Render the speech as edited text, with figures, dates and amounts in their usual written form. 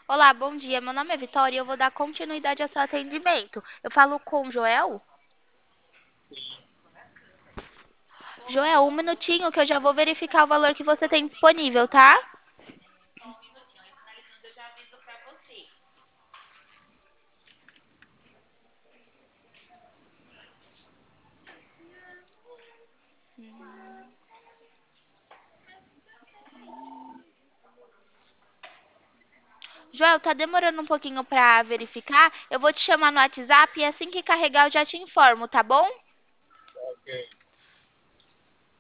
Olá, bom dia. Meu nome é Vitória e eu vou dar continuidade ao seu atendimento. Eu falo com o Joel? Joel, um minutinho que eu já vou verificar o valor que você tem disponível, tá? Joel, tá demorando um pouquinho pra verificar. Eu vou te chamar no WhatsApp e assim que carregar eu já te informo, tá bom? Ok.